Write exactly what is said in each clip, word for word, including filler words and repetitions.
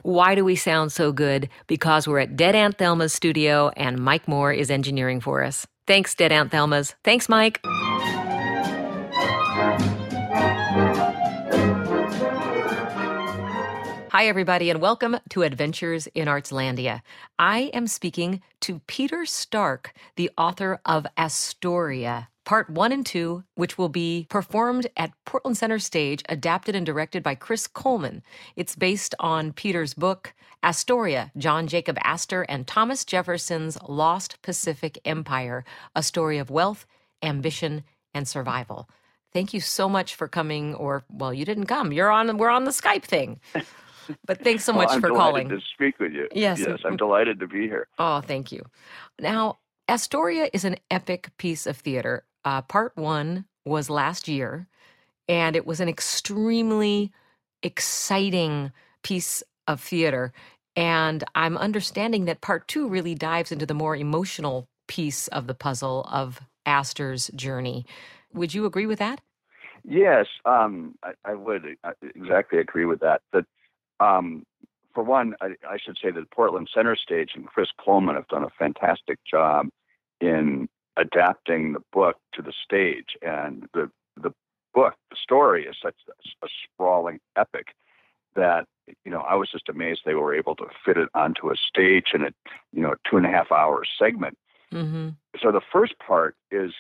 Why do we sound so good? Because we're at Dead Aunt Thelma's studio and Mike Moore is engineering for us. Thanks, Dead Aunt Thelma's. Thanks, Mike. Hi, everybody, and welcome to Adventures in Artslandia. I am speaking to Peter Stark, the author of Astoria, Part one and two, which will be performed at Portland Center Stage, adapted and directed by Chris Coleman. It's based on Peter's book, Astoria, John Jacob Astor and Thomas Jefferson's Lost Pacific Empire, a story of wealth, ambition, and survival. Thank you so much for coming, or, well, you didn't come. You're on, we're on the Skype thing. But thanks so much well, I'm for calling. I'm delighted to speak with you. Yes. Yes, I'm delighted to be here. Oh, thank you. Now, Astoria is an epic piece of theater. Uh, part one was last year, and it was an extremely exciting piece of theater. And I'm understanding that part two really dives into the more emotional piece of the puzzle of Astor's journey. Would you agree with that? Yes, um, I, I would exactly agree with that. That um, for one, I, I should say that Portland Center Stage and Chris Coleman have done a fantastic job in adapting the book to the stage. And the the book, the story, is such a, a sprawling epic that, you know, I was just amazed they were able to fit it onto a stage in a, you know, two and a half hour segment. Mm-hmm. So the first part is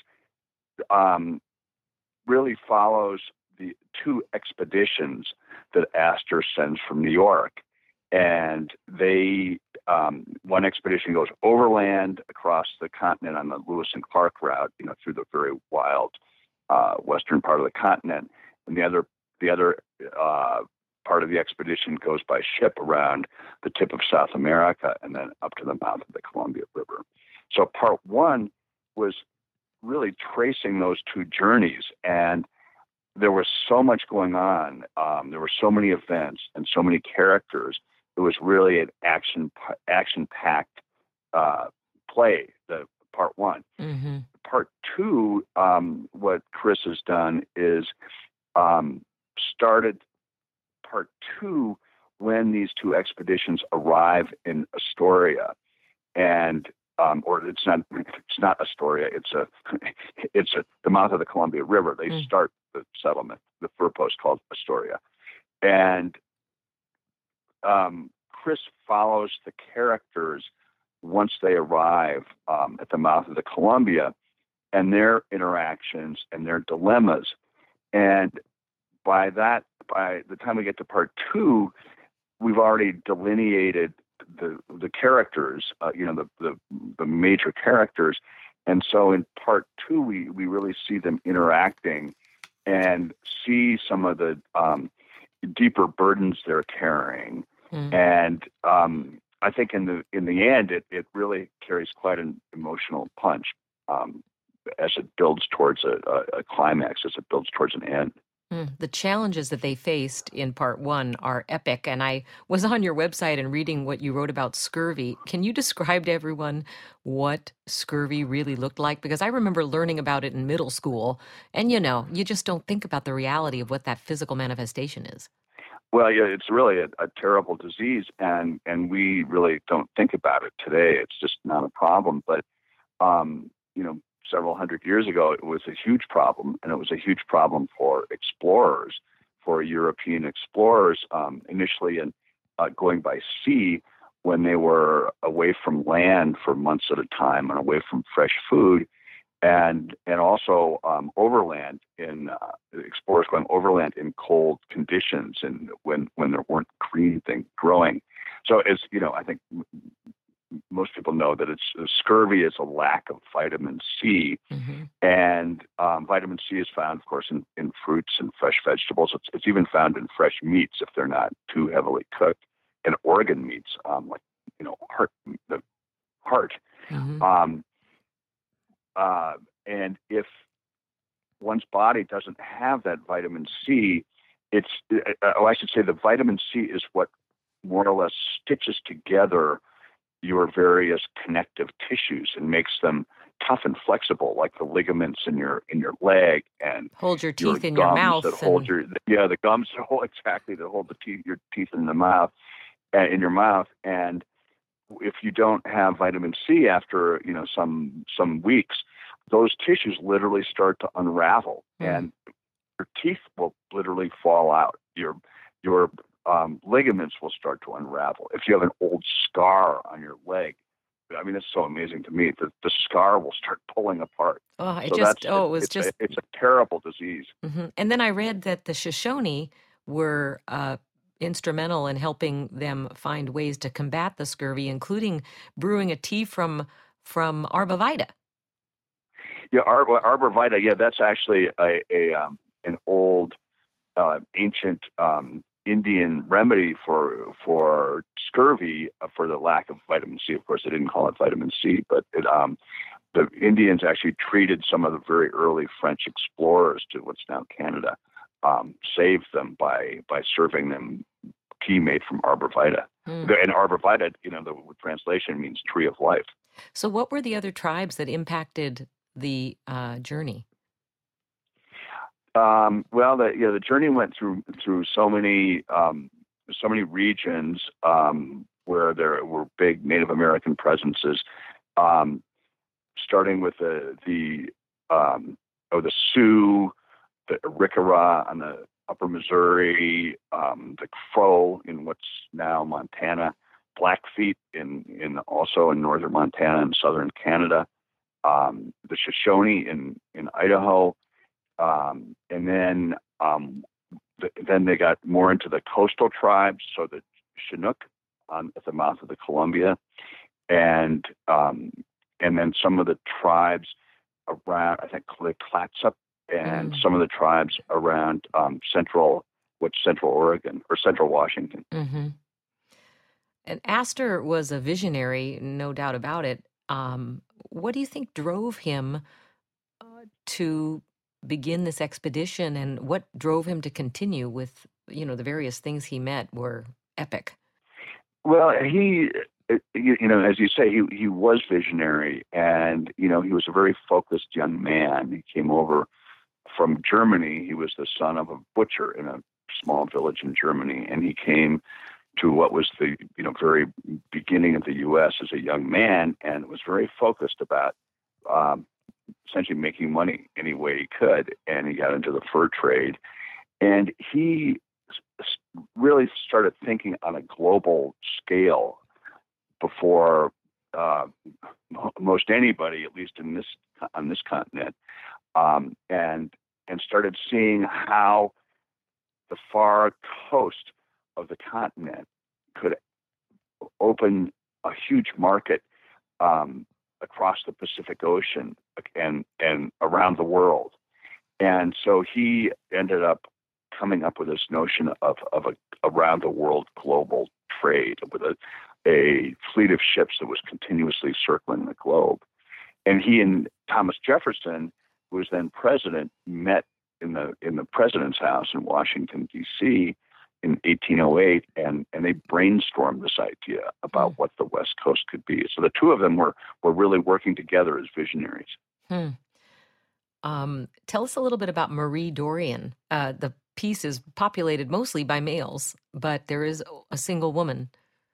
um, really follows the two expeditions that Astor sends from New York. And they, um, one expedition goes overland across the continent on the Lewis and Clark route, you know, through the very wild uh, western part of the continent. And the other, the other uh, part of the expedition goes by ship around the tip of South America and then up to the mouth of the Columbia River. So part one was really tracing those two journeys, and there was so much going on. Um, there were so many events and so many characters. It was really an action action packed uh, play. The part one. Mm-hmm. Part two. Um, what Chris has done is um, started part two when these two expeditions arrive in Astoria, and um, or it's not it's not Astoria. It's a it's a, the mouth of the Columbia River. They mm. start the settlement, the fur post called Astoria, and um, Chris follows the characters once they arrive um, at the mouth of the Columbia, and their interactions and their dilemmas. And by that, by the time we get to part two, we've already delineated the the characters, uh, you know, the, the the major characters. And so in part two, we we really see them interacting and see some of the um, deeper burdens they're carrying. Mm. And um, I think in the in the end, it, it really carries quite an emotional punch um, as it builds towards a, a, a climax, as it builds towards an end. Mm. The challenges that they faced in part one are epic. And I was on your website and reading what you wrote about scurvy. Can you describe to everyone what scurvy really looked like? Because I remember learning about it in middle school. And, you know, you just don't think about the reality of what that physical manifestation is. Well, yeah, it's really a, a terrible disease, and, and we really don't think about it today. It's just not a problem. But, um, you know, several hundred years ago, it was a huge problem, and it was a huge problem for explorers, for European explorers, um, initially in, uh, going by sea when they were away from land for months at a time and away from fresh food, and and also um, overland in uh, explorers going overland in cold conditions and when when there weren't green things growing. So it's, you know, I think most people know that it's uh, scurvy is a lack of vitamin C, mm-hmm. and um, vitamin C is found, of course, in, in fruits and fresh vegetables. It's, it's even found in fresh meats if they're not too heavily cooked, and organ meats, um, like, you know, heart, the heart. Mm-hmm. Um, uh, and if one's body doesn't have that vitamin C, it's, uh, oh, I should say the vitamin C is what more or less stitches together your various connective tissues and makes them tough and flexible, like the ligaments in your in your leg and hold your teeth your in your mouth. That and... hold your yeah the gums that hold exactly that hold the teeth your teeth in the mouth, uh, in your mouth. And if you don't have vitamin C after, you know, some some weeks, those tissues literally start to unravel, Mm. and your teeth will literally fall out. Your your um, ligaments will start to unravel. If you have an old scar on your leg, I mean, it's so amazing to me. The, the scar will start pulling apart. Oh, it So just, that's oh, it, it was it's a just, it's a terrible disease. hmm And then I read that the Shoshone were uh, instrumental in helping them find ways to combat the scurvy, including brewing a tea from from arbovita. Yeah, Arbor, arborvitae. Yeah, that's actually a, a um, an old, uh, ancient um, Indian remedy for for scurvy, uh, for the lack of vitamin C. Of course, they didn't call it vitamin C, but it, um, the Indians actually treated some of the very early French explorers to what's now Canada, um, saved them by by serving them tea made from arborvitae. Mm. And arborvitae, you know, the translation means tree of life. So, what were the other tribes that impacted the uh, journey? Um, well, the yeah, the journey went through through so many um, so many regions, um, where there were big Native American presences, um, starting with the the um, oh the Sioux, the Arikara on the Upper Missouri, um, the Crow in what's now Montana, Blackfeet in in also in northern Montana and southern Canada, um, the Shoshone in in Idaho. Um, and then um, th- then they got more into the coastal tribes, so the Chinook on at the mouth of the Columbia, and um, and then some of the tribes around, I think, the Clatsop, and Mm. some of the tribes around um, central, which Central Oregon or Central Washington. hmm And Astor was a visionary, no doubt about it. Um, what do you think drove him uh, to begin this expedition, and what drove him to continue with, you know, the various things he met were epic? Well, he, uh, you, you know, as you say, he he was visionary, and you know, he was a very focused young man. He came over from Germany. He was the son of a butcher in a small village in Germany, and he came to what was the you know very beginning of the U S as a young man, and was very focused about um, essentially making money any way he could. And he got into the fur trade, and he s- really started thinking on a global scale before uh, most anybody, at least in this on this continent, um, and and started seeing how the far coast of the continent could open a huge market, um, across the Pacific Ocean and and around the world. And so he ended up coming up with this notion of of a around the world global trade with a a fleet of ships that was continuously circling the globe. And he and Thomas Jefferson, who was then president, met in the in the president's house in Washington, D C in eighteen oh eight, and, and they brainstormed this idea about Mm. what the West Coast could be. So the two of them were were really working together as visionaries. Hmm. Um, tell us a little bit about Marie Dorian. Uh, the piece is populated mostly by males, but there is a single woman.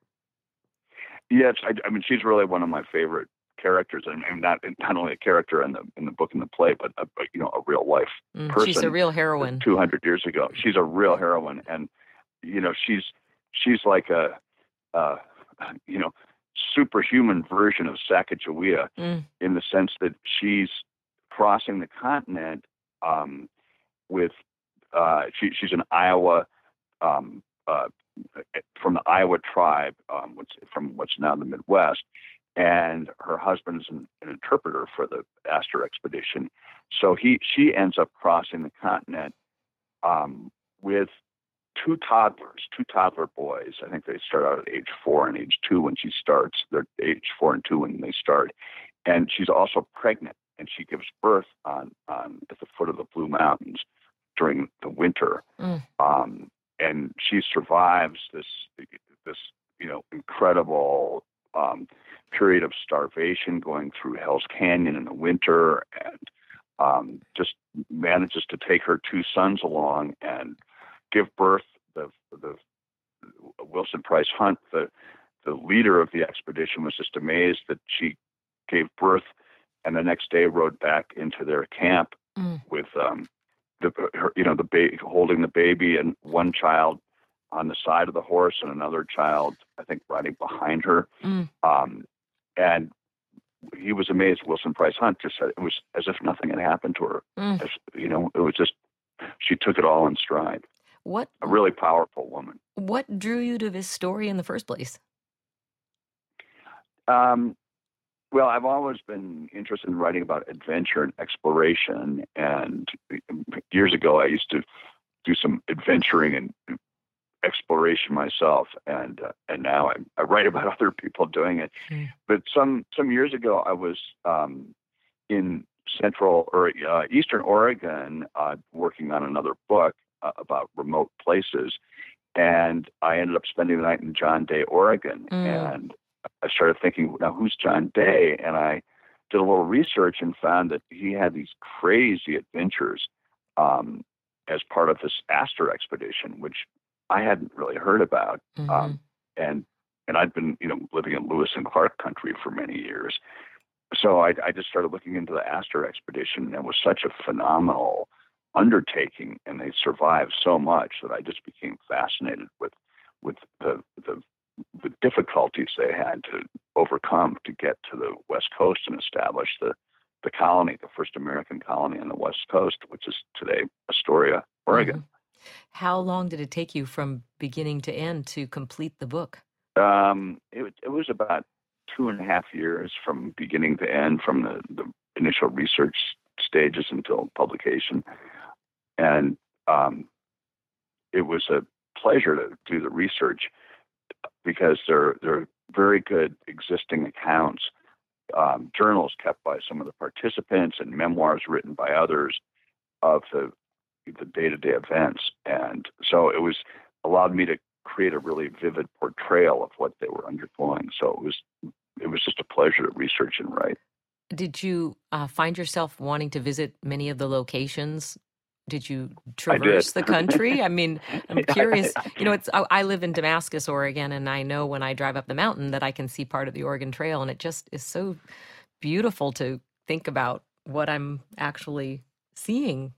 Yes, I, I mean, she's really one of my favorite characters, and, and not not only a character in the in the book and the play, but a, a, you know a real life Mm, she's a person real heroine. two hundred years ago. She's a real heroine, and you know she's she's like a, a you know superhuman version of Sacagawea, Mm. in the sense that she's crossing the continent, um, with uh, she, she's an Iowa, um, uh, from the Iowa tribe, um, what's, from what's now the Midwest, and her husband's an, an interpreter for the Astor expedition. So he she ends up crossing the continent, um, with two toddlers, two toddler boys. I think they start out at age four and age two when she starts. They're age four and two when they start, and she's also pregnant, and she gives birth on on at the foot of the Blue Mountains during the winter. Mm. Um, and she survives this this you know incredible um, period of starvation, going through Hell's Canyon in the winter, and um, just manages to take her two sons along and give birth the the Wilson Price Hunt, the the leader of the expedition, was just amazed that she gave birth and the next day rode back into their camp Mm. with um, the her, you know the baby holding the baby and one child on the side of the horse and another child, I think, riding behind her. Mm. Um, and he was amazed. Wilson Price Hunt just said it was as if nothing had happened to her. Mm. As, you know, it was just, she took it all in stride. What A really powerful woman. what drew you to this story in the first place? Um, well, I've always been interested in writing about adventure and exploration. And years ago, I used to do some adventuring and exploration myself, and uh, and now I, I write about other people doing it. Mm. But some some years ago, I was um, in central or uh, eastern Oregon uh, working on another book uh, about remote places, and I ended up spending the night in John Day, Oregon, Mm. and I started thinking, now who's John Day? And I did a little research and found that he had these crazy adventures um, as part of this Astor expedition, which I hadn't really heard about. Mm-hmm. Um, and and I'd been, you know, living in Lewis and Clark country for many years. So I, I just started looking into the Astor expedition, and it was such a phenomenal undertaking, and they survived so much that I just became fascinated with with the the, the difficulties they had to overcome to get to the West Coast and establish the the colony, the first American colony on the West Coast, which is today Astoria, Oregon. Mm-hmm. How long did it take you from beginning to end to complete the book? Um, it, it was about two and a half years from beginning to end, from the, the initial research stages until publication. And um, it was a pleasure to do the research because there, there are very good existing accounts, um, journals kept by some of the participants and memoirs written by others of the the day-to-day events. And so it was allowed me to create a really vivid portrayal of what they were undergoing. So it was it was just a pleasure to research and write. Did you uh, find yourself wanting to visit many of the locations? Did you I did. traverse the country? I mean, I'm curious. You know, it's I, I live in Damascus, Oregon, and I know when I drive up the mountain that I can see part of the Oregon Trail, and it just is so beautiful to think about what I'm actually seeing.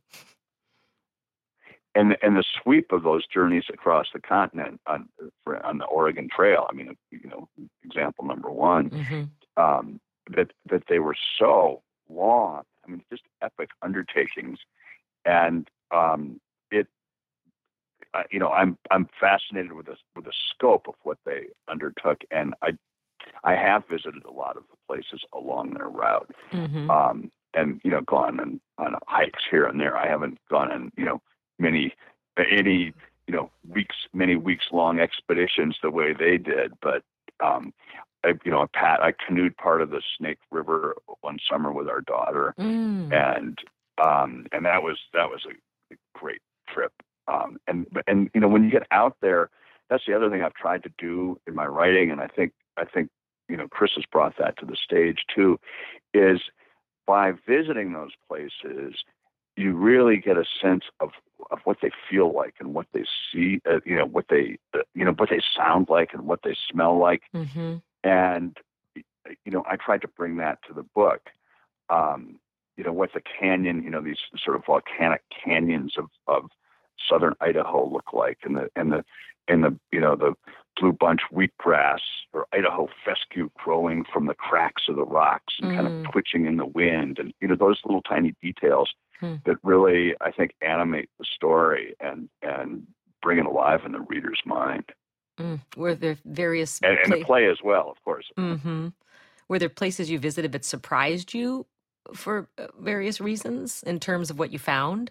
And and the sweep of those journeys across the continent on for, on the Oregon Trail. I mean, you know, example number one, Mm-hmm. um, that that they were so long. I mean, just epic undertakings, and um, it. Uh, you know, I'm I'm fascinated with the with the scope of what they undertook, and I I have visited a lot of the places along their route, Mm-hmm. um, and you know, gone on, on hikes here and there. I haven't gone on, you know, many any you know weeks many weeks long expeditions the way they did, but um, I you know I pat I canoed part of the Snake River one summer with our daughter, Mm. and um, and that was that was a great trip. Um, and and you know when you get out there, that's the other thing I've tried to do in my writing, and I think I think you know Chris has brought that to the stage too, is by visiting those places, you really get a sense of of what they feel like and what they see, uh, you know what they uh, you know what they sound like and what they smell like, Mm-hmm. and you know I tried to bring that to the book. Um, you know what the canyon, you know these sort of volcanic canyons of of southern Idaho look like, and the and the and the you know the blue bunch wheatgrass or Idaho fescue growing from the cracks of the rocks and Mm. kind of twitching in the wind, and you know those little tiny details Hmm. that really I think animate the story and and bring it alive in the reader's mind, Mm. Were there various and, and the pla- play as well, of course. Mm-hmm. Were there places you visited that surprised you for uh, various reasons in terms of what you found?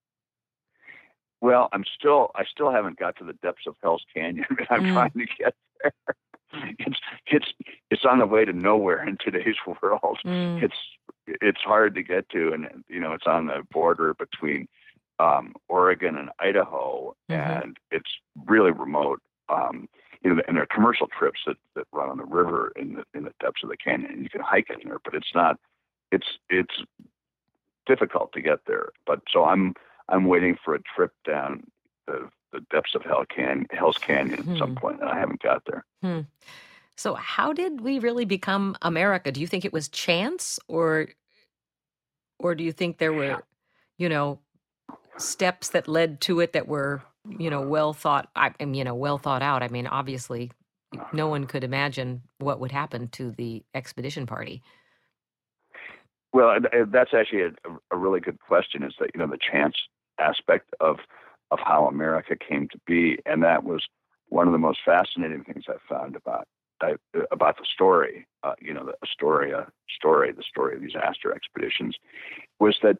Well, I'm still I still haven't got to the depths of Hell's Canyon, but I'm Mm. trying to get there. It's it's it's on the way to nowhere in today's world. Mm. It's it's hard to get to, and you know it's on the border between um, Oregon and Idaho, Mm-hmm. and it's really remote. Um, you know, and there are commercial trips that, that run on the river in the in the depths of the canyon, and you can hike in there, but it's not. It's it's difficult to get there. But so I'm I'm waiting for a trip down the the depths of Hell Can Hell's Canyon Hmm. at some point, and I haven't got there. Hmm. So how did we really become America? Do you think it was chance, or or do you think there were, you know, steps that led to it that were, you know, well thought, I mean, you know, well thought out? I mean, obviously, no one could imagine what would happen to the expedition party. Well, that's actually a, a really good question. Is that, you know, the chance aspect of of how America came to be, and that was one of the most fascinating things I found about about the story. Uh, you know, the Astoria story, the story of these Astor expeditions, was that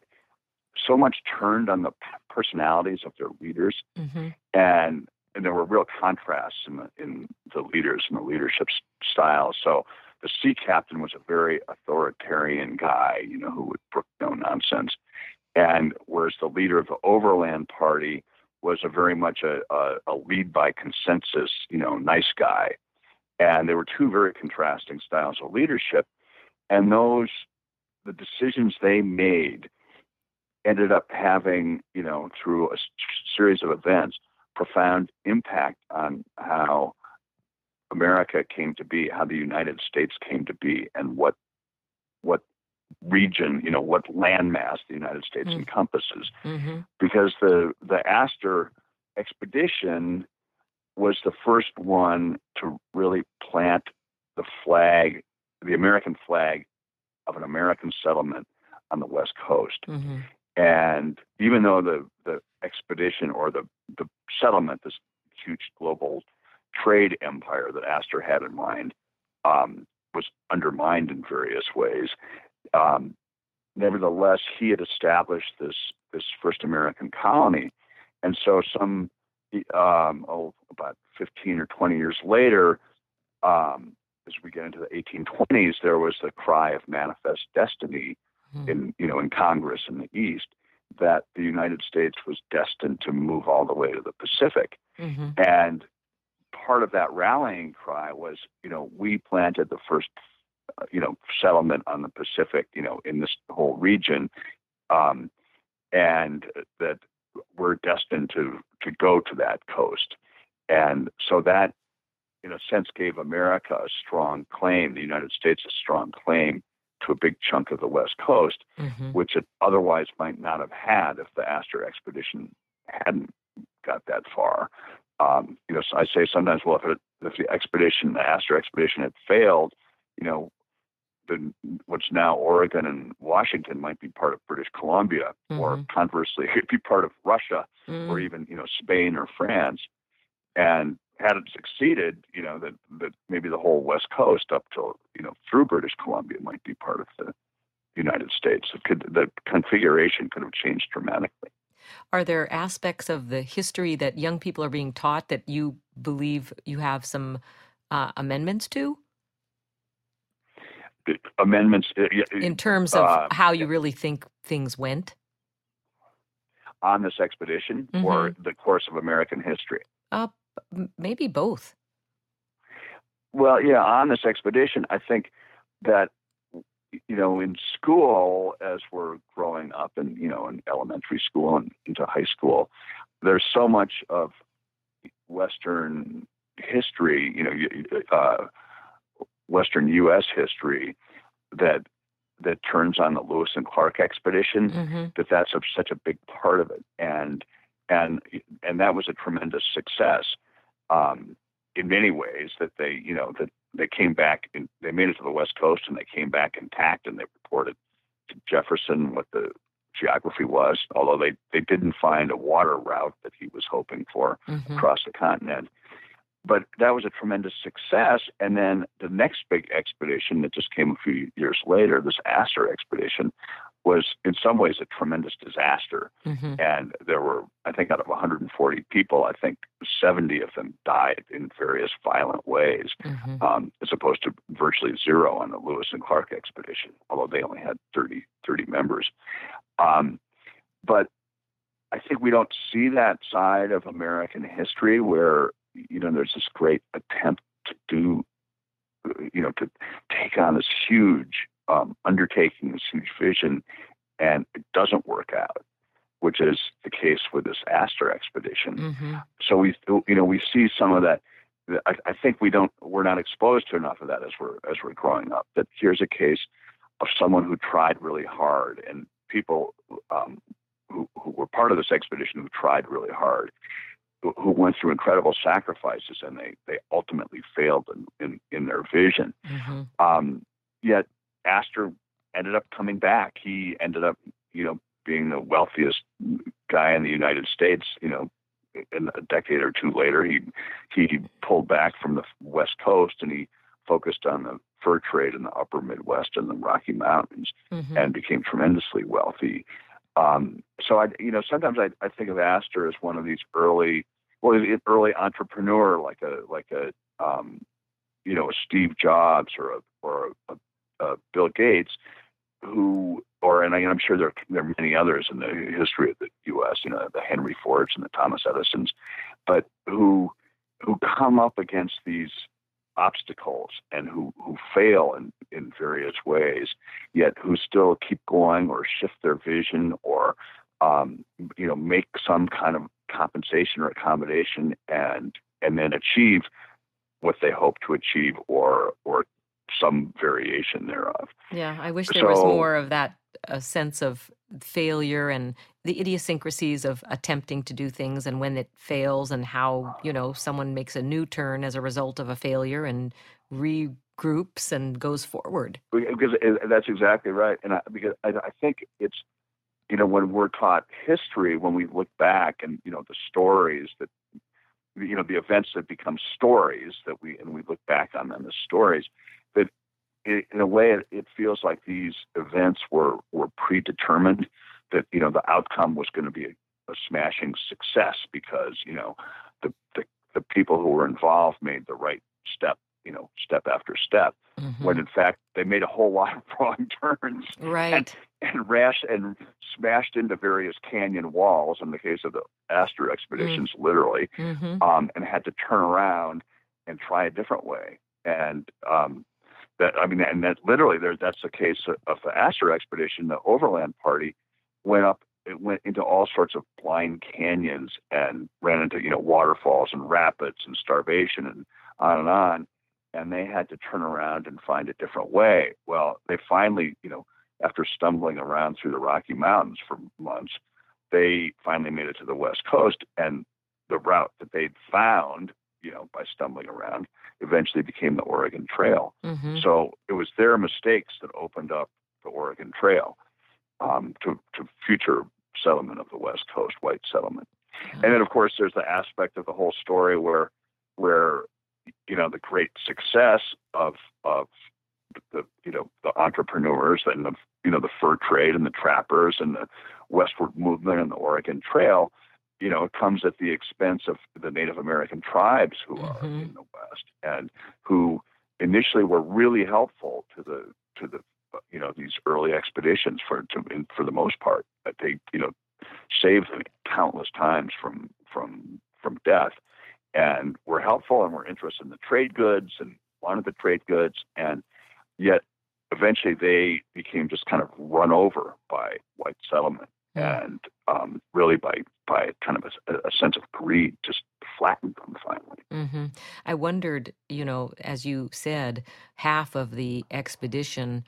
so much turned on the personalities of their leaders, mm-hmm. and and there were real contrasts in the in the leaders and the leadership style. So the sea captain was a very authoritarian guy, you know, who would brook no nonsense, and whereas the leader of the Overland Party was a very much a, a, a lead by consensus, you know, nice guy. And there were two very contrasting styles of leadership, and those the decisions they made ended up having, you know, through a series of events, profound impact on how America came to be, how the United States came to be, and what what region, you know, what landmass the United States mm. encompasses. Mm-hmm. Because the the Astor expedition was the first one to really plant the flag, the American flag of an American settlement on the West Coast. Mm-hmm. And even though the, the expedition or the, the settlement, this huge global trade empire that Astor had in mind, um, was undermined in various ways, um, nevertheless, he had established this this first American colony. And so some, um, oh, about fifteen or twenty years later, um, as we get into the eighteen twenties, there was the cry of manifest destiny mm-hmm. in, you know, in Congress in the East, that the United States was destined to move all the way to the Pacific. Mm-hmm. And part of that rallying cry was, you know, we planted the first, uh, you know, settlement on the Pacific, you know, in this whole region, um, and that we're destined to to go to that coast. And so that, in a sense, gave America a strong claim, the United States a strong claim to a big chunk of the West Coast, mm-hmm. which it otherwise might not have had if the Astor expedition hadn't got that far. Um, you know, so I say sometimes, well, if, it, if the expedition, the Astor expedition had failed, you know, then what's now Oregon and Washington might be part of British Columbia, mm-hmm. or conversely, it'd be part of Russia, mm-hmm. or even, you know, Spain or France. And had it succeeded, you know, that, that maybe the whole West Coast up to, you know, through British Columbia might be part of the United States. It could, the configuration could have changed dramatically. Are there aspects of the history that young people are being taught that you believe you have some uh, amendments to? The amendments uh, in terms of uh, how you really think things went on this expedition, mm-hmm. or the course of American history? Uh, maybe both. Well, yeah, on this expedition, I think that, you know, in school, as we're growing up, and, you know, in elementary school and into high school, there's so much of Western history, you know, uh, Western U S history that that turns on the Lewis and Clark expedition, mm-hmm. that that's a, such a big part of it, and and and that was a tremendous success um, in many ways. That they, you know, that they came back and they made it to the West Coast, and they came back intact, and they reported to Jefferson what the geography was, although they they didn't find a water route that he was hoping for mm-hmm. across the continent. But that was a tremendous success. And then the next big expedition that just came a few years later, this Astor expedition, was in some ways a tremendous disaster. Mm-hmm. And there were, I think, out of one hundred forty people, I think seventy of them died in various violent ways, mm-hmm. um, as opposed to virtually zero on the Lewis and Clark expedition, although they only had thirty, thirty members. Um, but I think we don't see that side of American history where, you know, there's this great attempt to do, you know, to take on this huge um, undertaking, this huge vision, and it doesn't work out. which is the case with this Astor expedition. Mm-hmm. So we, you know, we see some of that. I, I think we don't, we're not exposed to enough of that as we're as we're growing up. That here's a case of someone who tried really hard, and people um, who, who were part of this expedition who tried really hard, who, who went through incredible sacrifices, and they they ultimately failed in in, in their vision. Mm-hmm. Um, yet Astor ended up coming back. He ended up, you know, being the wealthiest guy in the United States, you know. In a decade or two later, he he pulled back from the West Coast and he focused on the fur trade in the upper Midwest and the Rocky Mountains, Mm-hmm. and became tremendously wealthy. Um, so I, you know, sometimes I, I think of Astor as one of these early, well, an early entrepreneur, like a like a um, you know, a Steve Jobs or a or a, a Bill Gates, who, or, and I, I'm sure there, there are many others in the history of the U S, you know, the Henry Fords and the Thomas Edisons, but who, who come up against these obstacles and who, who fail in, in various ways, yet who still keep going or shift their vision or, um, you know, make some kind of compensation or accommodation and, and then achieve what they hope to achieve or, or some variation thereof. Yeah, I wish there So, was more of that a sense of failure and the idiosyncrasies of attempting to do things and when it fails and how, you know, someone makes a new turn as a result of a failure and regroups and goes forward. Because that's exactly right. And I, because I, I think it's, you know, when we're taught history, when we look back and, you know, the stories that, you know, the events that become stories that we, and we look back on them as stories, that in a way it, it feels like these events were, were predetermined, that, you know, the outcome was going to be a, a smashing success because, you know, the, the, the people who were involved made the right step, you know, step after step, Mm-hmm. when in fact they made a whole lot of wrong turns. Right. And, and rash and smashed into various canyon walls in the case of the Astor expeditions, mm. literally, mm-hmm. um, and had to turn around and try a different way. And um, that, I mean, and that literally there, that's the case of, of the Astor expedition. The Overland Party went up, it went into all sorts of blind canyons and ran into, you know, waterfalls and rapids and starvation and on and on. And they had to turn around and find a different way. Well, they finally, you know, after stumbling around through the Rocky Mountains for months, they finally made it to the West Coast, and the route that they'd found, you know, by stumbling around, eventually became the Oregon Trail. Mm-hmm. So it was their mistakes that opened up the Oregon Trail um, to, to future settlement of the West Coast, white settlement. Mm-hmm. And then, of course, there's the aspect of the whole story where, where you know, the great success of of the, you know, the entrepreneurs and the, you know, the fur trade and the trappers and the westward movement and the Oregon Trail, you know, it comes at the expense of the Native American tribes who mm-hmm. are in the West and who initially were really helpful to the to the you know, these early expeditions for to, for the most part. That they, you know, saved them countless times from from from death, and were helpful and were interested in the trade goods and wanted the trade goods, and yet eventually they became just kind of run over by white settlement, mm. and um, really by by kind of a, a sense of greed just flattened them finally. Mm-hmm. I wondered, you know, as you said, half of the expedition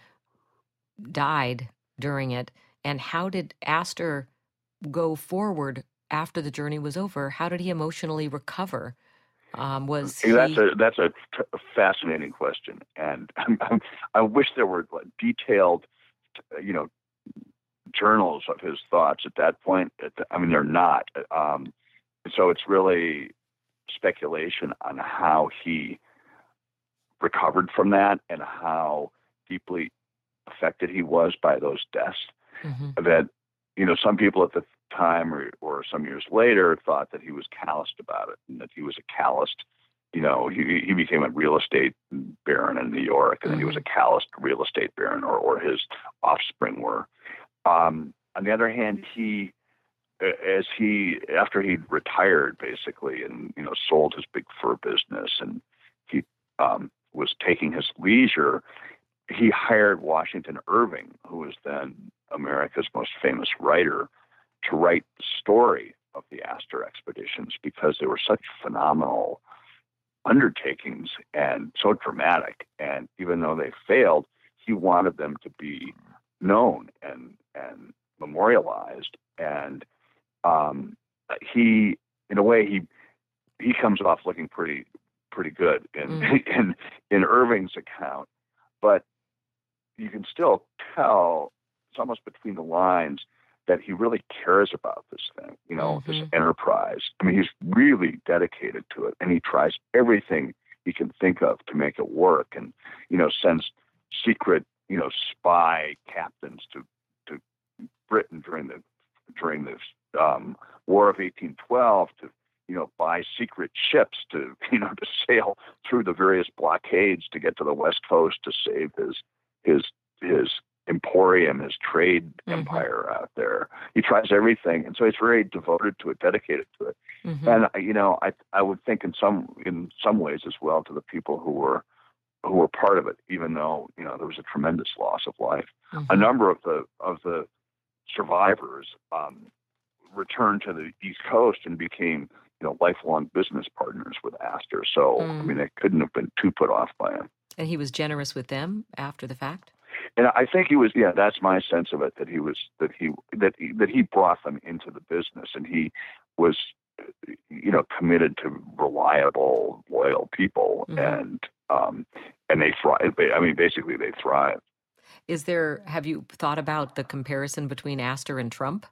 died during it, and how did Astor go forward after the journey was over? How did he emotionally recover? Um, was he... That's a that's a, t- a fascinating question, and I'm, I'm, I wish there were detailed, you know, journals of his thoughts at that point. I mean, they're not. Um, so it's really speculation on how he recovered from that and how deeply affected he was by those deaths. Mm-hmm. That, you know, some people at the time or, or some years later thought that he was calloused about it, and that he was a calloused, you know, he, he became a real estate baron in New York, and mm-hmm. then he was a calloused real estate baron, or, or his offspring were. Um, on the other hand, he, as he, after he retired basically and, you know, sold his big fur business, and he um, was taking his leisure, he hired Washington Irving, who was then America's most famous writer, to write the story of the Astor expeditions because they were such phenomenal undertakings and so dramatic. And even though they failed, he wanted them to be known and and memorialized. And um, he, in a way, he he comes off looking pretty pretty good in mm. in in Irving's account, but you can still tell, it's almost between the lines, that he really cares about this thing, you know, mm-hmm. this enterprise. I mean, he's really dedicated to it, and he tries everything he can think of to make it work, and, you know, sends secret, you know, spy captains to, to Britain during the during the um, War of eighteen twelve to, you know, buy secret ships to, you know, to sail through the various blockades to get to the West Coast to save his his his emporium, his trade mm-hmm. empire out there. He tries everything, and so he's very devoted to it, dedicated to it. Mm-hmm. And you know, I I would think in some in some ways as well to the people who were who were part of it, even though, you know, there was a tremendous loss of life. Mm-hmm. A number of the of the survivors um, returned to the East Coast and became, you know, lifelong business partners with Astor. So mm. I mean, they couldn't have been too put off by him. And he was generous with them after the fact? And I think he was, yeah, that's my sense of it, that he was, that he, that he, that he brought them into the business, and he was, you know, committed to reliable, loyal people. Mm-hmm. And, um, and they thrive. I mean, basically they thrive. Is there, have you thought about the comparison between Astor and Trump?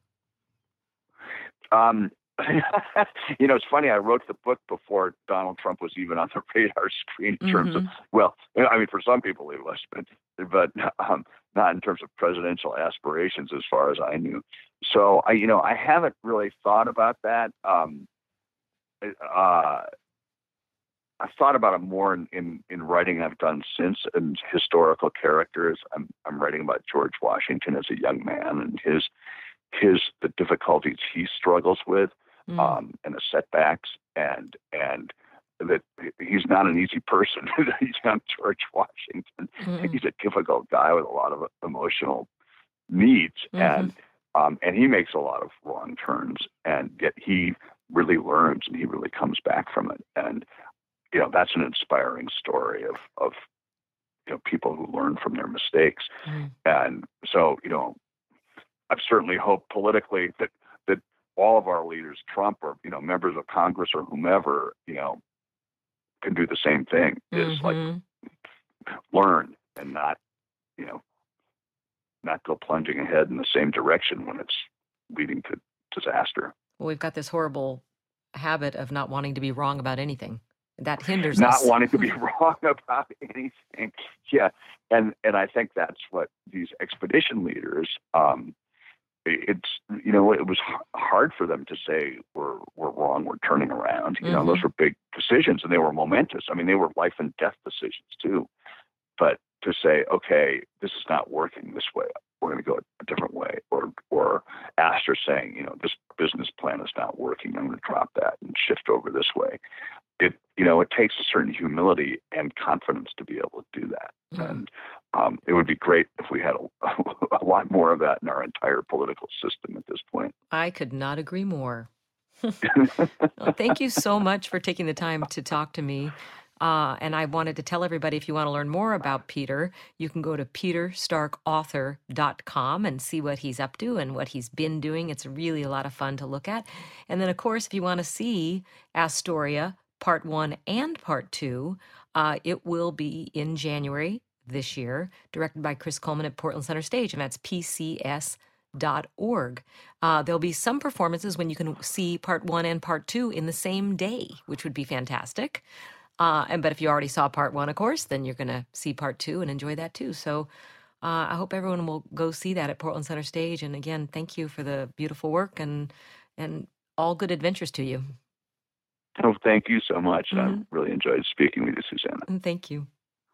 Um, you know, it's funny. I wrote the book before Donald Trump was even on the radar screen in terms mm-hmm. of, well, I mean, for some people he was, but, but um, not in terms of presidential aspirations as far as I knew. So, I, you know, I haven't really thought about that. Um, uh, I've thought about it more in, in, in writing I've done since, in historical characters. I'm, I'm writing about George Washington as a young man and his, his, the difficulties he struggles with. Mm. Um, and the setbacks, and and that he's not an easy person. Young George Washington, mm. he's a difficult guy with a lot of emotional needs, mm-hmm. and um, and he makes a lot of wrong turns, and yet he really learns and he really comes back from it. And you know, that's an inspiring story of of you know, people who learn from their mistakes. Mm. And so, you know, I've certainly hoped politically that that all of our leaders, Trump or, you know, members of Congress or whomever, you know, can do the same thing, is mm-hmm. like learn and not, you know, not go plunging ahead in the same direction when it's leading to disaster. Well, we've got this horrible habit of not wanting to be wrong about anything. That hinders not us. Not wanting to be wrong about anything. Yeah. And, and I think that's what these expedition leaders, um, it's, you know, it was hard for them to say we're we're wrong, we're turning around. You mm-hmm. know, those were big decisions, and they were momentous. I mean, they were life and death decisions too. But to say, okay, this is not working this way, we're going to go a different way, or or Astor saying, you know, this business plan is not working, I'm going to drop that and shift over this way. It, you know, it takes a certain humility and confidence to be able to do that. Mm-hmm. And um, it would be great if we had a, a lot more of that in our entire political system at this point. I could not agree more. Well, thank you so much for taking the time to talk to me. Uh, and I wanted to tell everybody, if you want to learn more about Peter, you can go to peter stark author dot com and see what he's up to and what he's been doing. It's really a lot of fun to look at. And then, of course, if you want to see Astoria, Part one and Part two, uh, it will be in January this year, directed by Chris Coleman at Portland Center Stage, and that's p c s dot org. Uh, there'll be some performances when you can see Part one and Part two in the same day, which would be fantastic. Uh, and but if you already saw Part one, of course, then you're going to see Part two and enjoy that too. So uh, I hope everyone will go see that at Portland Center Stage. And again, thank you for the beautiful work, and and all good adventures to you. Oh, thank you so much. Mm-hmm. I really enjoyed speaking with you, Susanna. Thank you.